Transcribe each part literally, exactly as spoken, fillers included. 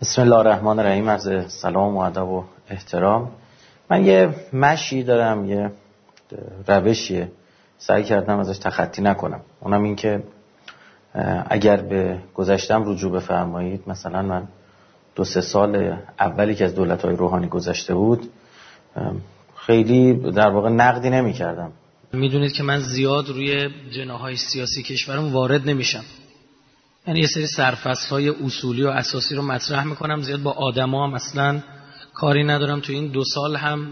بسم الله الرحمن الرحیم. از سلام و ادب و احترام. من یه مشی دارم، یه روشیه سعی کردم ازش تخطی نکنم. اونم این که اگر به گذشتم رجوع بفرمایید، مثلا من دو سه سال اولی که از دولت‌های روحانی گذشته بود خیلی در واقع نقدی نمی کردم. میدونید که من زیاد روی جناح‌های سیاسی کشورم وارد نمیشم، یعنی یه سری سرفصل‌های اصولی و اساسی رو مطرح میکنم، زیاد با آدما هم اصلا کاری ندارم. تو این دو سال هم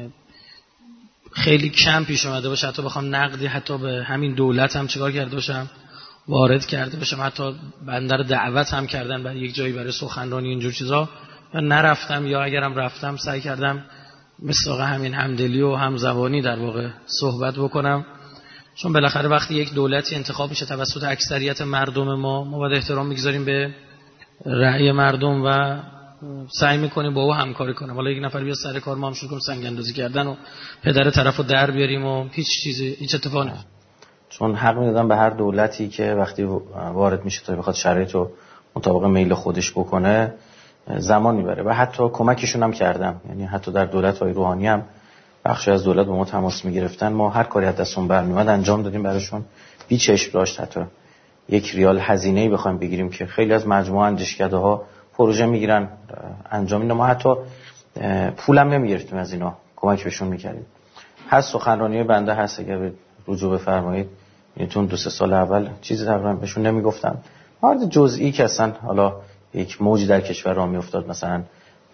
خیلی کم پیش اومده باشه حتی بخوام نقدی حتی به همین دولت هم چیکار کرده باشم، وارد کرده باشم. حتی بنده رو دعوت هم کردن برای یک جایی برای سخنرانی اینجور چیزا، من نرفتم، یا اگرم رفتم سعی کردم مثل همین همدلی و همزبانی در واقع صحبت بکنم، چون بالاخره وقتی یک دولتی انتخاب میشه توسط اکثریت مردم ما، ما باید احترام بگذاریم به رأی مردم و سعی میکنیم با او همکاری کنیم. حالا یک نفر بیا سر کار ما هم شروع کنیم سنگ اندازی کردن و پدر طرفو در بیاریم و هیچ چیزی هیچ اتفاقی نمیفته. چون حق میدادم به هر دولتی که وقتی وارد میشه تا بخواد شرایطو مطابق میل خودش بکنه زمان میبره، و حتی کمکشون هم کردم. یعنی حتی در دولت‌های روحانی هم بخشی از دولت با ما تماس میگرفتن، ما هر کاری از دستمون برمیومد انجام دادیم براشون، بی چشم داشت حتی یک ریال هزینه‌ای بخوایم بگیریم که خیلی از مجموعه اندیشکده‌ها پروژه میگیرن انجام میدن، ما حتی پولم نمیگرفتیم از اینا، کمک بهشون میکردیم. هست سخنرانی بنده هست، اگر به رجوع بفرمایید میتون دو سه سال اول چیزی تقریبا بهشون نمیگفتم، موارد جزئی که اصلا حالا یک موجی در کشور راه میافتاد مثلا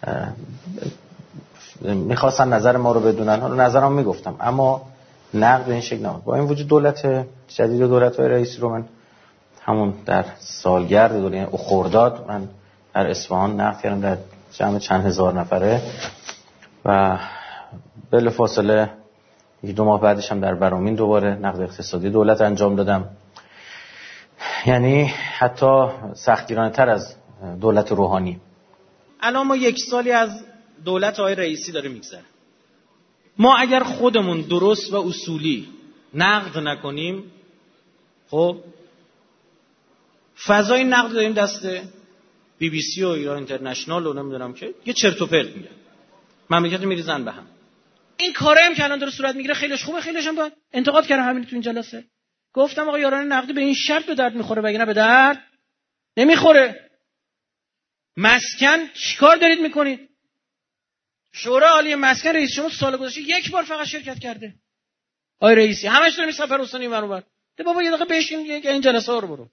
میخواستن نظر ما رو بدونن، حالا نظرم میگفتم، اما نقد به این شکل نبود. با این وجود دولت جدید و دولت‌های رئیسی رو من همون در سالگرد دوره خرداد من در اصفهان نقد کردم در جمع چند هزار نفره، و بلافاصله یک دو ماه بعدش هم در برامین دوباره نقد اقتصادی دولت انجام دادم. یعنی حتی سختگیرانه تر از دولت روحانی. الان ما یک سالی از دولت آقای رئیسی داره میگذره. ما اگر خودمون درست و اصولی نقد نکنیم، خب فضای نقد داریم دست بی بی سی و ایران اینترنشنال و نمیدونم که یه چرت و پرت میگن، مملکت میریزن به هم. این کاره هم که الان داره صورت میگیره خیلیش خوبه، خیلیش هم باید انتقاد کردم همین تو این جلسه. گفتم آقا یاران نقدی به این شرط به درد میخوره، وگرنه به درد نمیخوره. مسکن چیکار دارید میکنید؟ شورای عالی مسکن رئیس شما سال گذشته یک بار فقط شرکت کرده. آقای رئیسی همش داره می سفر حسینی برابر. ده بابا یه دقیقه بشین یک این جلسه ها رو برو.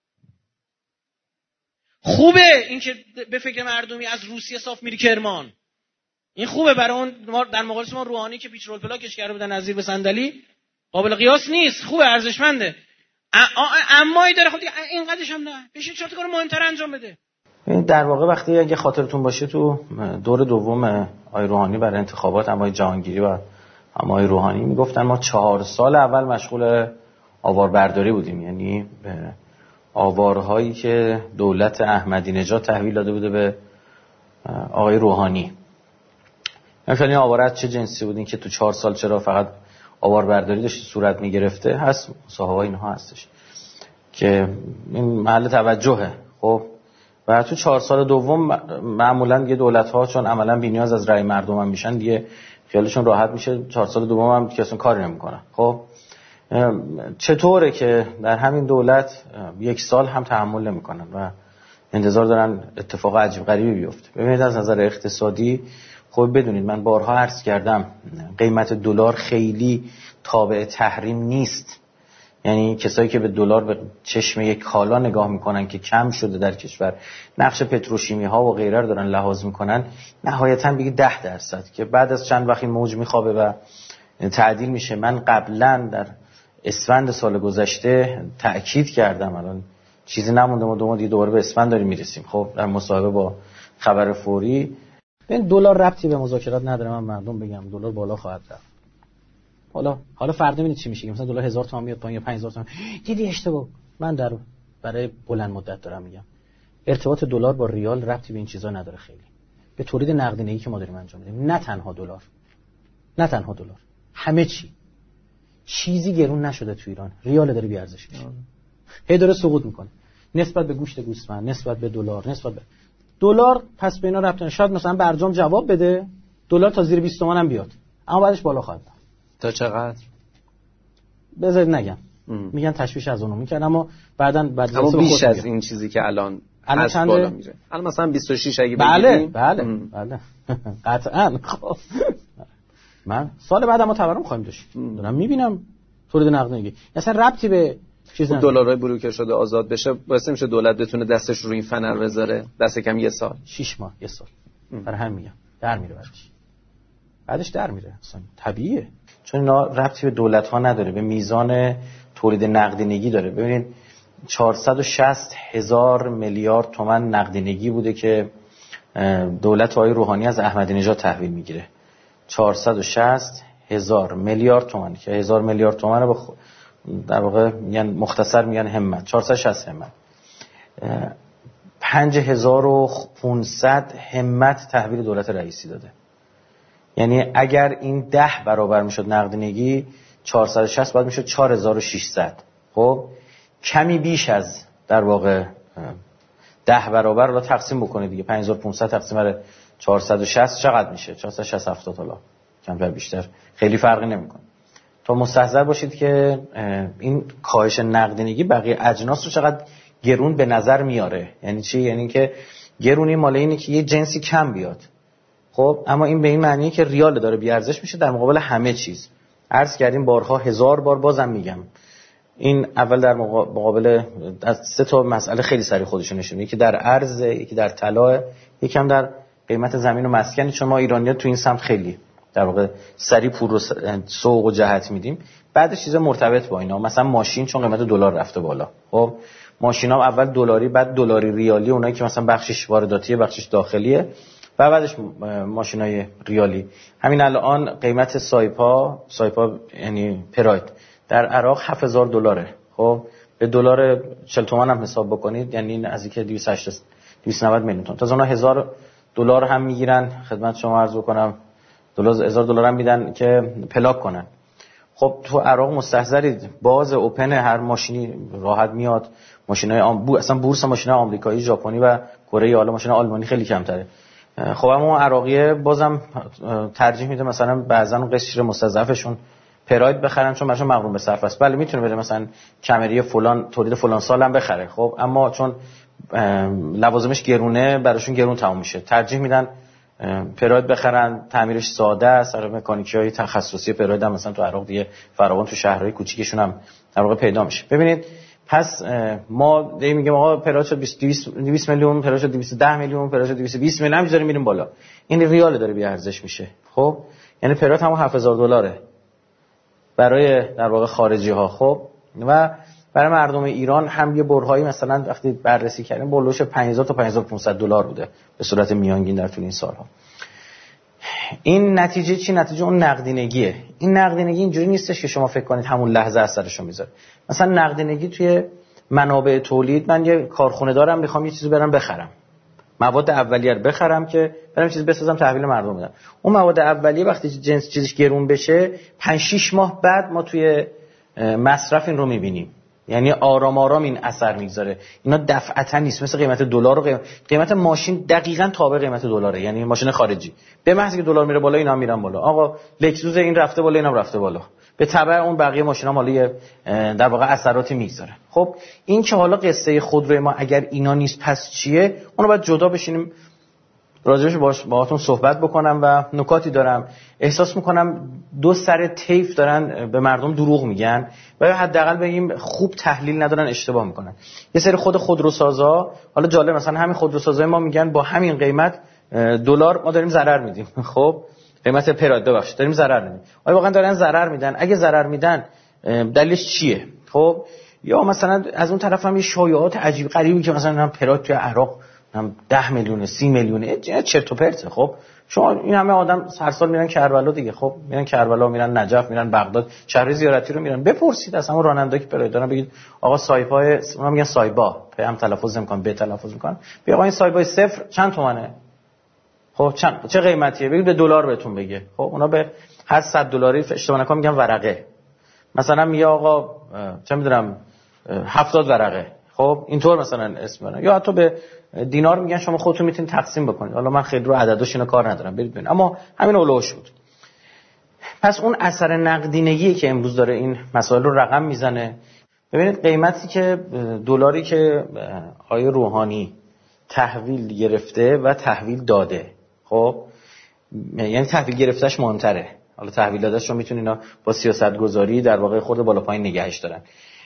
خوبه این که به فکر مردمی از روسیه صاف میری کرمان. این خوبه برای اون در مقایسه ما روحانی که پیچ رول پلاکش کرده بودن نظیر به صندلی قابل قیاس نیست، خوبه، ارزشمنده. اما ای داره خب اینقدرش هم نه. بشین چهار تا کار مهمتر انجام بده. در واقع وقتی اگه خاطرتون باشه تو دور دوم آقای روحانی برای انتخابات آقای جهانگیری و آقای روحانی میگفتن ما چهار سال اول مشغول آواربرداری بودیم، یعنی آوارهایی که دولت احمدی نژاد تحویل داده بوده به آقای روحانی. مثلا آوارات چه جنسی بودین که تو چهار سال چرا فقط آواربرداری داشت صورت میگرفته؟ هست مصاحبه اینها هستش که این محل توجهه. خب و تو چهار سال دوم معمولا دیگه دولت‌ها چون عملاً بی‌نیاز از رأی مردم هم میشن، دیگه خیالشون راحت میشه، چهار سال دوم هم کسی کاری نمیکنن. خب چطوره که در همین دولت یک سال هم تحمل نمیکنن و انتظار دارن اتفاق عجیب غریبی بیفته؟ ببینید از نظر اقتصادی خب بدونید من بارها عرض کردم قیمت دلار خیلی تابع تحریم نیست. یعنی کسایی که به دلار به چشم یک کالا نگاه میکنن که کم شده در کشور، نقش پتروشیمی ها و غیره رو دارن لحاظ میکنن، نهایتاً بگید ده درصد که بعد از چند وقت این موج میخوابه و تعدیل میشه. من قبلا در اسفند سال گذشته تأکید کردم، الان چیزی نمونده، ما دو ماه دیگه دوباره به اسفند داریم میرسیم. خب در مصاحبه با خبر فوری، این دلار ربطی به مذاکرات نداره، من مردم بگم دلار بالا خواهد رفت. حالا حالا فردا ببینید چی میشه، مثلا دلار هزار تومان میاد پایین یا پنج هزار تومان، دیدی اشتباه. من در برای بلند مدت دارم میگم ارتباط دلار با ریال ربطی به این چیزا نداره، خیلی به تولید نقدینگی که ما داریم انجام میدیم. نه تنها دلار، نه تنها دلار، همه چی، چیزی گرون نشده تو ایران، ریال داره بی ارزش میشه، هی داره سقوط میکنه نسبت به گوشت گوسفند، نسبت به دلار، نسبت به دلار پس به اینا ربط نداره. شاید مثلا برجام جواب بده دلار تا زیر بیست تومن هم بیاد، اما بعدش بالا خواهد رفت. تا چقدر؟ بذارید نگم. ام. میگن تشویش از اونو میکنه، اما بعداً بعد اما بیش از این چیزی که الان الان هست بالا میره. الان مثلا بیست و شش اگه بله بگیریم بله بله قطعاً. خب من سال بعد ما تورم خواهیم داشت، دارم میبینم تولید نقدینگی اصلا ربطی به چیز نداره. دلارای بلوکر شده آزاد بشه واسه میشه دولت بتونه دستش رو این فنر بذاره، دست کم یه سال شش ماه یه سال برای هم میگم در میره بعدش بعدش در میره اصلا طبیعیه، چون اینا ربطی به دولت ها نداره، به میزان تولید نقدینگی داره. ببینید چهارصد و شصت هزار میلیارد تومان نقدینگی بوده که دولت آقای روحانی از احمدی نژاد تحویل میگیره. چهارصد و شصت هزار میلیارد تومان که هزار میلیارد تومان رو بخ... در واقع میگن مختصر میگن همت، چهارصد و شصت همت. پنج هزار و پانصد همت تحویل دولت رئیسی داده. یعنی اگر این ده برابر میشد نقدینگی، چهارصد و شصت باید میشد چهار هزار و ششصد. خب کمی بیش از در واقع ده برابر رو تقسیم بکنید دیگه، پنج هزار و پانصد تقسیم بر چهارصد و شصت چقدر میشه؟ چهارصد و شصت هفتاد دلار، کمتر بیشتر خیلی فرقی نمیکنه. تا مستحضر باشید که این کاهش نقدینگی بقیه اجناس رو چقدر گرون به نظر میاره. یعنی چی؟ یعنی که گرونی مال اینه که یه جنسی کم بیاد. خب اما این به این معنیه که ریال داره بی ارزش میشه در مقابل همه چیز. عرض کردیم بارها هزار بار، بازم میگم این اول در مقابل سه تا مسئله خیلی سریع خودشون نشون میده، یکی در ارز، یکی در طلا، یکی هم در قیمت زمین و مسکن. چون ما ایرانی‌ها تو این سمت خیلی در واقع سریع پول رو سوق و جهت میدیم. بعدش چیزا مرتبط با اینا، مثلا ماشین چون قیمت دلار رفته بالا، خب ماشینا اول دلاری بعد دلاری ریالی، اونایی که مثلا بخشش وارداتیه بخشش داخلیه و بعدش ماشینای ریالی. همین الان قیمت سایپا سایپا یعنی پراید در عراق هفت هزار دلاره. خب به دلار چهل تومان هم حساب بکنید یعنی نزدیک دویست و هشتاد دویست و نود میلیون تومان. تا اونا هزار دلار هم میگیرن، خدمت شما عرض بکنم دلار هزار دلار هم میدن که پلاک کنن. خب تو عراق مستحضرید باز اوپن هر ماشینی راحت میاد، ماشینای آم... بو... اصلا بورس ماشینای آمریکایی، ژاپنی و کره، حالا ماشینای آلمانی خیلی کمتره. خب اما عراقیه بازم ترجیح میده مثلا بعضن قشر مستضعفشون پراید بخرن چون براشون مغروم به صرف است. بله میتونه بده مثلا کمری فلان تولید فلان سال هم بخره، خب اما چون لوازمش گرونه براشون گرون تموم میشه، ترجیح میدن پراید بخرن. تعمیرش ساده است، مکانیکیای تخصصی پراید هم مثلا تو عراق دیگه فراوان تو شهرهای کوچیکشون هم در واقع پیدا میشه. ببینید پس ما دیگه میگیم آقا پراید شد دویست میلیون، پراید شد دویست و ده میلیون، پراید شد دویست و بیست میلیون، همینجوری میریم بالا. این ریال داره بی ارزش میشه. خب یعنی پراید هم هفت هزار دلاره برای در واقع خارجی ها. خب و برای مردم ایران هم یه برهایی مثلا وقتی بررسی کردیم بولوش پنج هزار تا پنج هزار و پانصد دلار بوده به صورت میانگین در طول این سالها. این نتیجه چی؟ نتیجه اون نقدینگیه. این نقدینگی اینجوری نیستش که شما فکر کنید همون لحظه اثرشو میذاره. مثلا نقدینگی توی منابع تولید، من یه کارخونه دارم میخوام یه چیزی برام بخرم، مواد اولیه رو بخرم که برام چیز بسازم تحویل مردم بدم. اون مواد اولیه وقتی جنس چیزش گرون بشه پنج شش ماه بعد ما توی مصرف این رو میبینیم. یعنی آرام آرام این اثر میگذاره. اینا دفعتا نیست، مثل قیمت دلار و قیمت, قیمت ماشین دقیقاً تابع قیمت دلاره. یعنی ماشین خارجی به محض که دلار میره بالا اینا هم میرن بالا. آقا لکزوس این رفته بالا اینم رفته بالا، به تبع اون بقیه ماشینا مالی در واقع اثراتی میگذاره. خب این که حالا قصه خودروی ما اگر اینا نیست پس چیه؟ اونو باید جدا بشینیم راجعش باش باهاتون صحبت بکنم. و نکاتی دارم احساس میکنم دو سر طیف دارن به مردم دروغ میگن و حداقل بگیم خوب تحلیل ندارن، اشتباه میکنن. یه سری خود خودروسازا، حالا جالب مثلا همین خودروسازای ما میگن با همین قیمت دلار ما داریم ضرر میدیم. خب قیمت پراید ببخشید داریم ضرر میدیم. آیا واقعا دارن ضرر میدن؟ اگه ضرر میدن دلیلش چیه؟ خب یا مثلا از اون طرف هم یه شایعات عجیب غریبی که مثلا پراید توی عراق هم ده میلیون سی میلیونه چرت و پرته. خب شما این همه آدم هر سال میرن کربلا دیگه، خب میرن کربلا، میرن نجف، میرن بغداد، شهر زیارتی رو میرن. بپرسید از همون راننده که پراید دارن بگید آقا سایپای اونا میگن سایبا، هم تلفظ نمیکنن به تلفظ میکنن، بگید آقا این سایبای صفر چند تومنه؟ خب چند چه قیمتیه؟ بگید به دلار بهتون بگه. خب اونا به هر صد دلاری اشتباه نکنم میگن ورقه. مثلا میگه آقا چه میدونم هفتاد ورقه. خب اینطور مثلا اسم برن، یا حتی به دینار میگن شما خودتون میتونید تقسیم بکنید. حالا من خیلی رو عدداش اینا کار ندارم، برید ببینید، اما همین اولوش بود. پس اون اثر نقدینگی که امروز داره این مسائل رو رقم میزنه. ببینید قیمتی که دلاری که آقای روحانی تحویل گرفته و تحویل داده، خب یعنی تحویل گرفتهش مهمتره، حالا تحویل دادهش رو میتونین اینا با سیاست گذاری در واقع خورده بالا پایین نگهش دارن.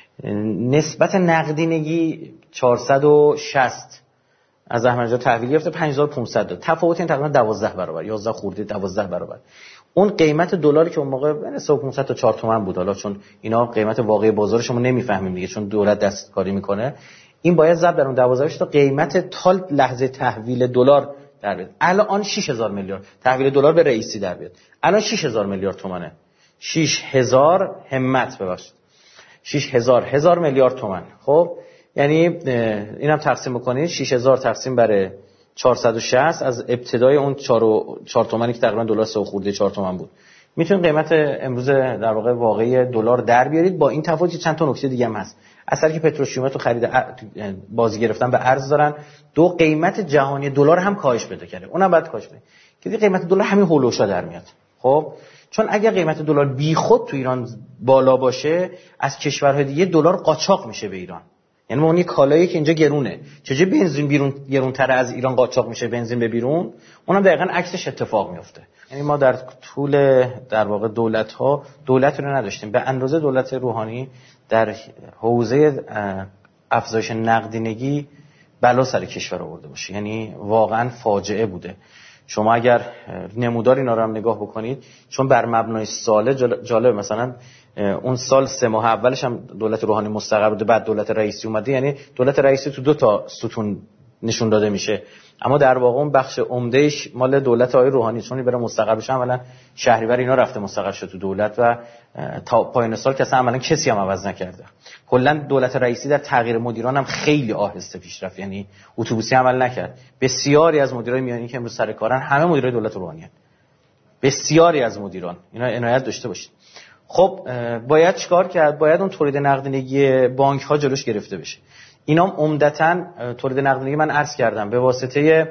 نسبت نقدینگی چهارصد و شصت از احمدی تحویل گرفته، پنج هزار و پانصد داد. تفاوت این تقریبا دوازده برابر، یازده خورده دوازده برابر. اون قیمت دلاری که اون موقع بین سه و پانصد تا چهار تومن بود، حالا چون اینا قیمت واقعی بازارش ما نمیفهمیم دیگه چون دولت دستکاری میکنه، این باید ضرب در اون دوازده تا قیمت تا لحظه تحویل دلار در بیاد. الان شش هزار میلیارد تحویل دلار به رئیسی در بیاد، الان شش هزار میلیارد تومانه. شش هزار همت ببخشید شش هزار هزار میلیارد تومان. خب یعنی اینم تقسیم بکنید، شش هزار تقسیم بر چهارصد و شصت از ابتدای اون چهار تومانی که تقریبا دلار سه خورده چهار تومن بود، میتونید قیمت امروز در واقع واقعی دلار در بیارید. با این تفاوت چند تا نکته دیگه هم هست. اثری که پتروشیمیات رو خرید بازی گرفتن به ارز دارن، دو قیمت جهانی دلار هم کاهش پیدا کرده، اونم بعد کاهش پیدا که قیمت دلار همین هولوشا در میاد. خب چون اگر قیمت دلار بیخود تو ایران بالا باشه، از کشورهای دیگه دلار قاچاق میشه به ایران. یعنی ما اون کالایی که اینجا گرونه، چجوری بنزین بیرون گرونتر از ایران قاچاق میشه بنزین به بیرون، اونم دقیقاً عکسش اتفاق میفته. یعنی ما در طول در واقع دولت‌ها دولت رو نداشتیم به اندازه دولت روحانی در حوزه افزایش نقدینگی بلا سر کشور آورده باشه. یعنی واقعاً فاجعه بوده. شما اگر نمودار اینا رو هم نگاه بکنید، چون بر مبنای ساله جالب، مثلا اون سال سه ماه اولش هم دولت روحانی مستقر بوده، بعد دولت رئیسی اومده، یعنی دولت رئیسی تو دو تا ستون نشون داده میشه، اما در واقع اون بخش عمدهش مال دولت آقای روحانی، چون برای مستقر بشه اولا شهریور اینا رفته مستقر شد تو دولت و تا پایان سال کسی عملا کسی هم عوض نکرده. کلا دولت رئیسی در تغییر مدیران هم خیلی آهسته پیش رفت، یعنی اتوبوسی عمل نکرد. بسیاری از مدیرای میانی که امروز سر کارن همه مدیرای دولت روحانی هستند. بسیاری از مدیران، اینا عنایت داشته باشید. خب باید چیکار کرد؟ باید اون تولید نقدینگی بانک ها جلوش گرفته بشه. اینا عمدتاً تولید نقدینگی من عرض کردم به واسطه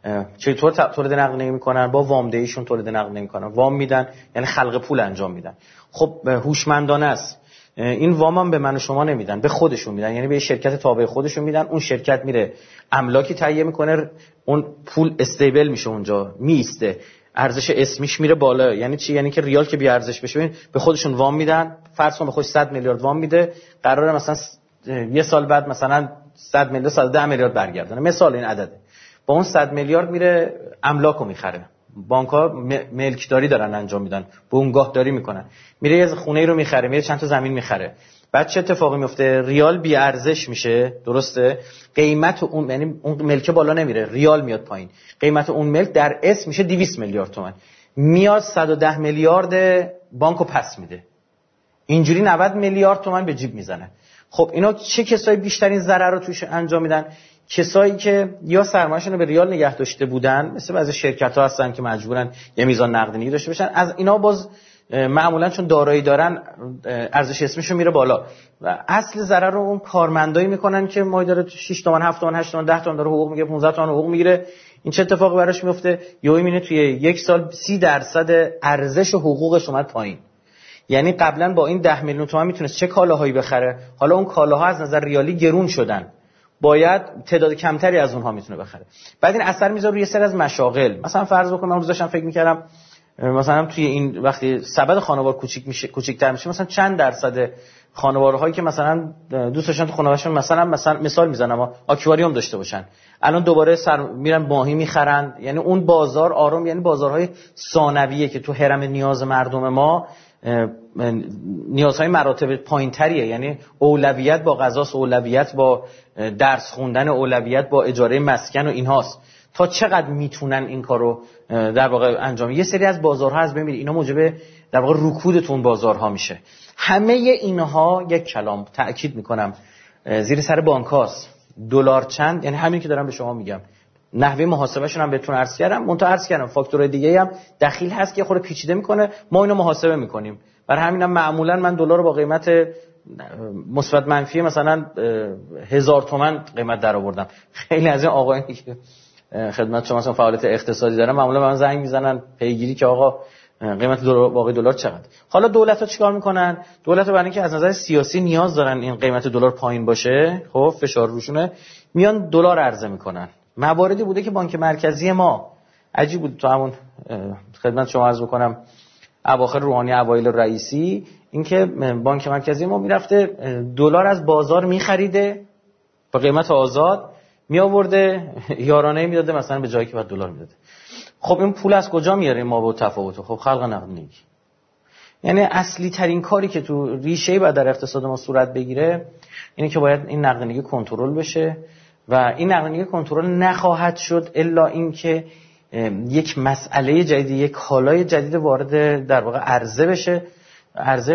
چطور تولید نقدینگی میکنن؟ با وام دهیشون تولید نقدینگی میکنن، وام میدن یعنی خلق پول انجام میدن. خب هوشمندانه است، این وام هم به من و شما نمیدن، به خودشون میدن، یعنی به شرکت تابع خودشون میدن. اون شرکت میره املاکی تهیه میکنه، اون پول استیبل میشه اونجا میسته، ارزش اسمیش میره بالا. یعنی چی؟ یعنی که ریال که بی ارزش بشه به خودشون وام میدن. فرض کن به خودش صد میلیارد وام میده، قراره مثلا یه سال بعد مثلا صد میلیارد صد ده میلیارد برگردونه، مثال این عدده. با اون صد میلیارد میره املاکو میخره. بانک‌ها ملکداری دارن انجام میدن، بنگاهداری میکنن، میره یه خونه رو میخره، میره چند تا زمین میخره. بعد چه اتفاقی میفته؟ ریال بی ارزش میشه، درسته؟ قیمت اون یعنی اون ملک بالا نمیره، ریال میاد پایین. قیمت اون ملک در اسم میشه دویست میلیارد تومان. میاد صد و ده میلیارد بانکو پس میده. اینجوری نود میلیارد تومان به جیب میزنه. خب اینا چه کسایی بیشترین ضرر رو توش انجام میدن؟ کسایی که یا سرمایه‌شون رو به ریال نگه داشته بودن، مثل بعضی شرکت‌ها هستن که مجبورن یه میزان نقدینگی داشته باشن، از اینا باز معمولا چون دارایی دارن ارزش اسمشون میره بالا و اصل ضرر رو اون کارمندایی میکنن که ماهی داره شش تومن هفت تومن هشت تومن ده تومن داره حقوق میگیره، پانزده تومن حقوق میگیره. این چه اتفاقی براش میفته؟ یهو میبینه توی یک سال سی درصد ارزش حقوقش اومد پایین. یعنی قبلا با این ده میلیون تومان میتونست چه کالاهایی بخره، حالا اون کالاها از نظر ریالی گرون شدن، باید تعداد کمتری از اونها میتونه بخره. بعد این اثر میذاره روی سر از مشاغل. مثلا فرض بکنم من روز داشتم فکر میکردم مثلا توی این وقتی سبد خانوار کوچیک میشه کوچیک‌تر میشه، مثلا چند درصد خانوارهایی که مثلا دوست داشتن تو خانوارشون مثلا مثلا مثال میزنم آکواریوم داشته باشن، الان دوباره سر میرن ماهی میخرن. یعنی اون بازار آرام، یعنی بازارهای ثانویه که تو هرم نیاز مردم ما نیازهای مراتب پایین‌تریه، یعنی اولویت با غذاست، اولویت با درس خوندن، اولویت با اجاره مسکن و اینهاست. تا چقدر میتونن این کارو در واقع انجام؟ یه سری از بازارها از ببینید اینا موجب در واقع رکودتون بازارها میشه. همه اینها یک کلام تأکید میکنم زیر سر بانکاست. دلار چند، یعنی همین که دارم به شما میگم، نحوه محاسبهشون هم بهتون عرض کردم، منتها عرض کردم فاکتورهای دیگه هم دخیل هست که خود پیچیده میکنه، ما اینو محاسبه میکنیم. برای همینم معمولا من دلار رو با قیمت مثبت منفی مثلا هزار تومان قیمت در آوردم. خیلی از این آقایانی که خدمت شما مثلا فعالیت اقتصادی دارن معمولا به من زنگ میزنن پیگیری که آقا قیمت دلار باقی دلار چقدر. حالا دولت‌ها چیکار میکنن؟ دولت‌ها برای اینکه از نظر سیاسی نیاز دارن این قیمت دلار پایین باشه، خب فشار روشونه، میان دلار عرضه میکنن. مواردی بوده که بانک مرکزی ما عجیب بود، تو همون خدمت شما عرض بکنم اواخر روحانی اوایل رئیسی، اینکه بانک مرکزی ما میرفته دلار از بازار میخریده با قیمت آزاد، می آورده یارانه میداده مثلا به جایی که بعد دلار میداده. خب این پول از کجا میاره ما با تفاوت؟ خب خلق نقدینگی. یعنی اصلی ترین کاری که تو ریشه بعد در اقتصاد ما صورت بگیره اینه که باید این نقدینگی کنترل بشه و این نقدینگی کنترل نخواهد شد الا اینکه یک مسئله جدید، یک کالای جدید وارد در واقع عرضه بشه، عرضه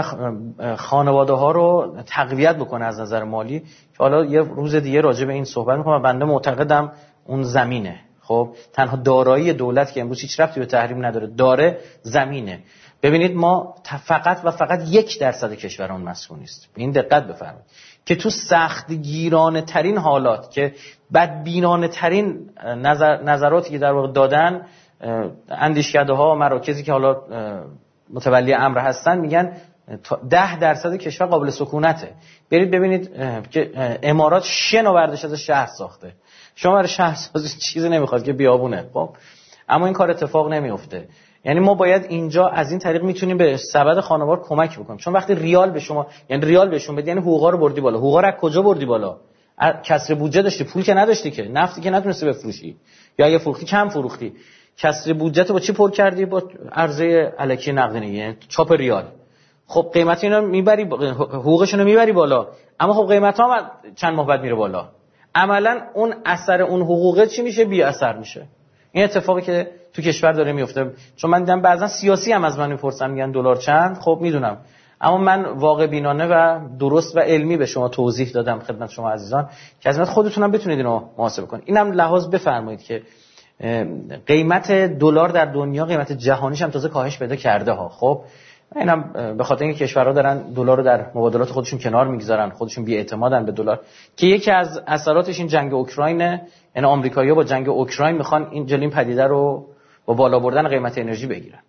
خانواده ها رو تقویت بکنه از نظر مالی، که حالا یه روز دیگه راجع به این صحبت میکنم. بنده معتقدم اون زمینه. خب تنها دارایی دولت که امروز هیچ ربطی به تحریم نداره داره زمینه. ببینید ما فقط و فقط یک درصد کشورمون مسکونی است. به این دقت بفرمایید که تو سخت گیرانه ترین حالات که بدبینانه ترین نظر نظراتی که در واقع دادن اندیشکده ها و مراکزی که حالا متولی امر هستن میگن ده درصد کشور قابل سکونته. برید ببینید که امارات شن و بردش از شهر ساخته. شما برای شهر سازی چیزی نمیخواد که بیابونه، خب اما این کار اتفاق نمیفته. یعنی ما باید اینجا از این طریق میتونیم به سبد خانوار کمک بکنیم، چون وقتی ریال به شما یعنی ریال بهشون بدی یعنی حقوقا رو بردی بالا. حقوقا رو از کجا بردی بالا؟ کسر بودجه داشتی، پول که نداشتی، که نفتی که نتونستی بفروشی، یا اگه فروختی کم فروختی. کسر بودجه تو با چی پر کردی؟ با عرضه الکی نقدینگی، یعنی چاپ ریال. خب قیمت اینا میبری، حقوقشون رو میبری بالا، اما خب قیمت ها هم چند ماه بعد میره بالا. عملا اون اثر اون حقوقه چی میشه؟ بی اثر میشه. این اتفاقی که تو کشور داره میفته. چون من دیدم بعضا سیاسی هم از من میپرسن میگن دلار چند، خب میدونم، اما من واقع بینانه و درست و علمی به شما توضیح دادم خدمت شما عزیزان که از خودتونم بتونید اینو محاسبه کنید. اینم لحاظ بفرمایید که قیمت دلار در دنیا قیمت جهانیش هم تازه کاهش پیدا کرده ها. خب اینم به خاطر اینکه کشورها دارن دلار رو در مبادلات خودشون کنار میگذارن، خودشون بی‌اعتمادن به دلار، که یکی از اثراتش این جنگ اوکراین، یعنی آمریکایی‌ها با جنگ اوکراین میخوان این جلوی پدیده رو با بالا بردن قیمت انرژی بگیرن.